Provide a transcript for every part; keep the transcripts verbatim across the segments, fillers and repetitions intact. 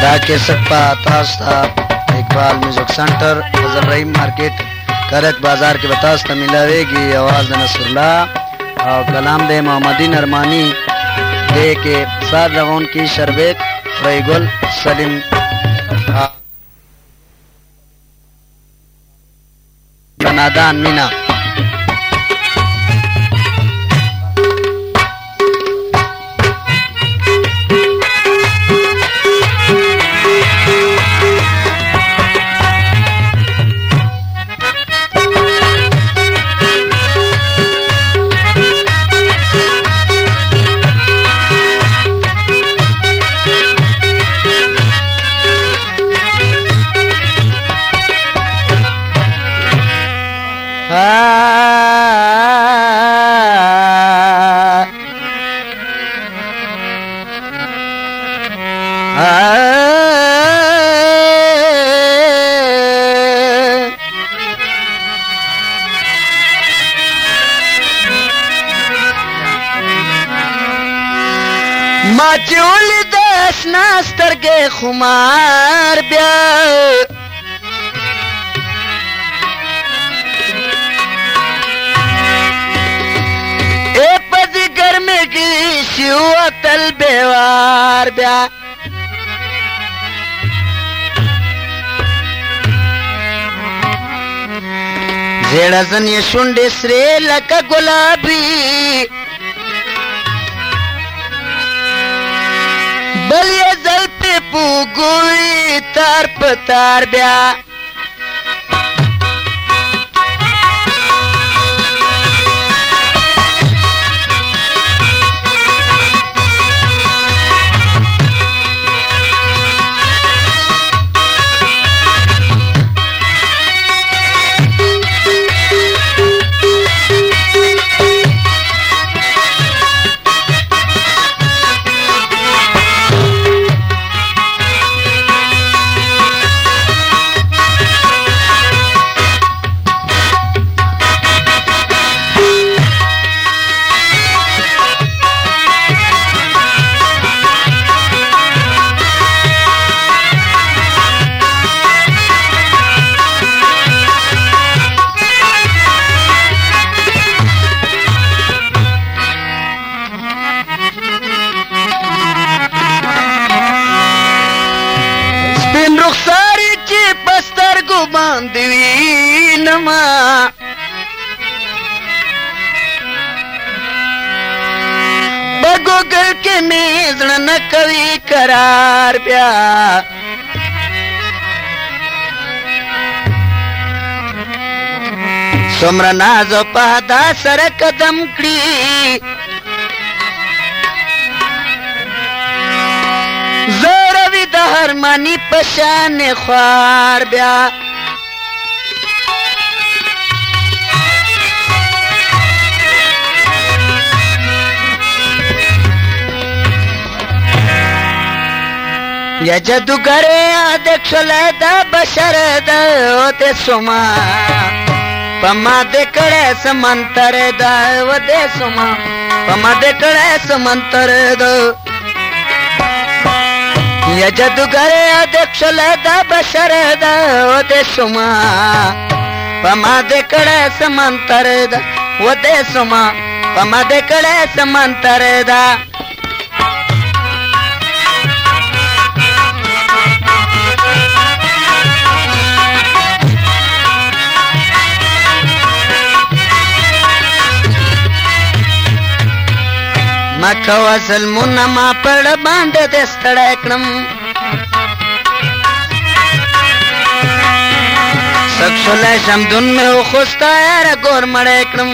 دا के सकपा तास्ता Iqbal music centre Fazal Rahim market Karak बाजार के बतास्ता मिलावेगी आवाज नसरुल्लाह और कलाम दे मोहम्मदी नरमानी दे के साथ रवोन की शरबत रईगुल सलीम नादान मीना माचूल दस नास्तर के खुमार ब्या ए पति गर्मी की शिवा तल बेवार ब्या जेड़ा सन ये शुंडे श्रे लका गुलाबी बलिए जल पे पुगुई तार पतार ब्या बांधवी नमा बगोगल के मेजण न कवि करार ब्या सुमर नाजो पहदा सर कदम कड़ी जोर विदहर मानी पशान ख्वार ब्या या जादूगरे अध्यक्ष लेदा बशर दे सुमा पमा देखड़े समंतर दे सुमा पमा देखड़े समंतर दो या जादूगरे अध्यक्ष लेदा बशर दे सुमा पमा देखड़े समंतर दे सुमा पमा देखड़े समंतर दा मखवसल मुन्ना मा पड़ बांध दे स्तड़कणम सक्सुले शमदुन में हो खुस्ता यार गोर मड़कणम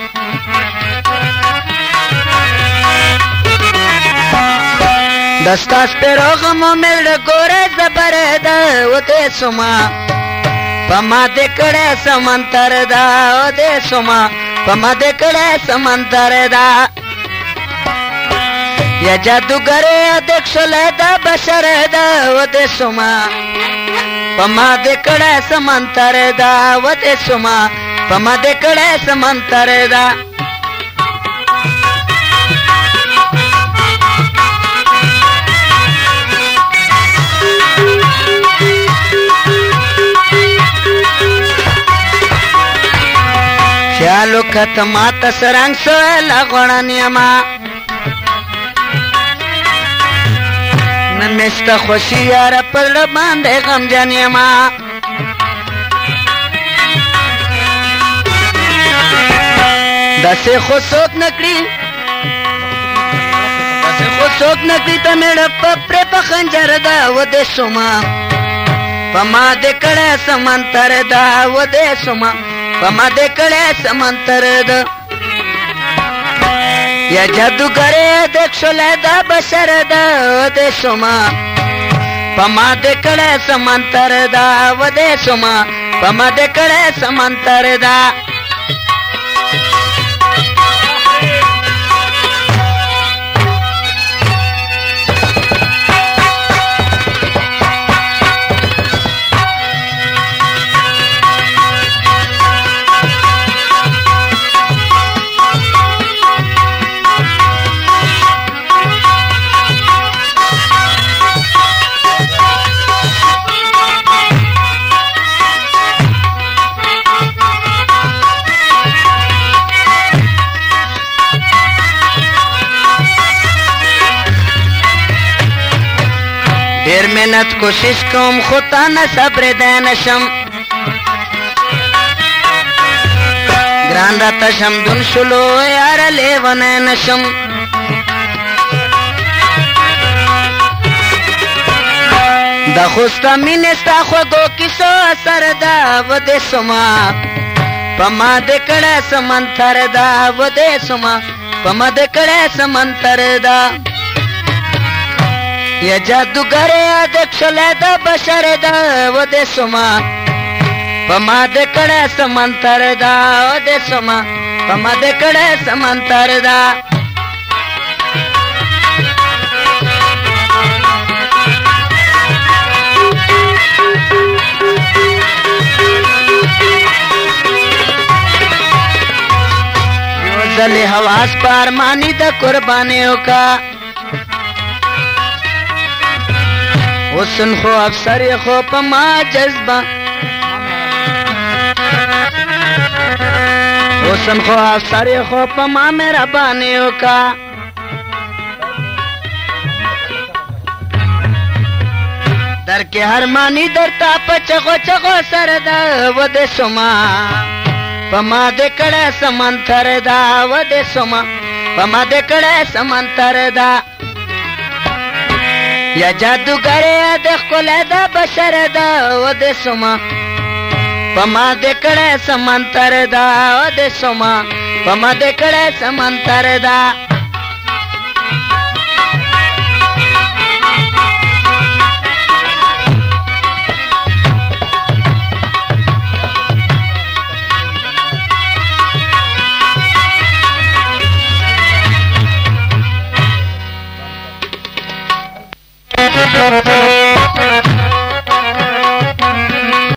दस्तास पे रोगमो मिल गोरे जबर दे सुमा पमा देखड़े समंतर दा दे सुमा पमा देखड़े समंतर दा या जादूगरे अध्यक्ष लेदा बशर दे सुमा पमा देखड़े समंतर दे सुमा पमा देखड़े समंतर दा کت مات سرنگ سویلا غړنیما نمستا خوشی یارا پر باندې غم جنیما دسه خو څوک نکړي دسه خو څوک نکړي ته مړ پر په خنجر دا و دې سوما پما دې کړه سمنتر دا و دې سوما پما دې کړه سمنتر دا یا جادوګر دیکھ شولې دا بشر دا و دې سوما پما دې کړه سمنتر دا و دې سوما پما دې کړه سمنتر دا ډیر مهنت کوشش کوم خو تا نه صبر دې نشم ګران راته شمدون شلو یار لیونه نشم د خوستا مینې ستا خوږو کیسو اثر دا و دې سوما پما دې کړه سمنتر دا و دې سوما پما دې کړه سمنتر دا یا جادوګر دیکھ شولې دا بشر دا و دې سوما پما دې کړه سمنتر دا و دې سوما پما دې کړه سمنتر دا یو ځل حواس پر مانی د قربانیو کا حسن خو افسر خو پما جذبہ حسن خو افسر خو پما میرا بانیوں کا در کے ہر مانی در تا پچغو چغو سر دا و دے سما پما دے کڑے سمنتر دا و دے سما پما دے کڑے سمنتر دا یا جادوګر د خپل د بشر دا و دې سوما پما دې کړه سمنتر دا و دې سوما پما دې کړه سمنتر دا Thank you.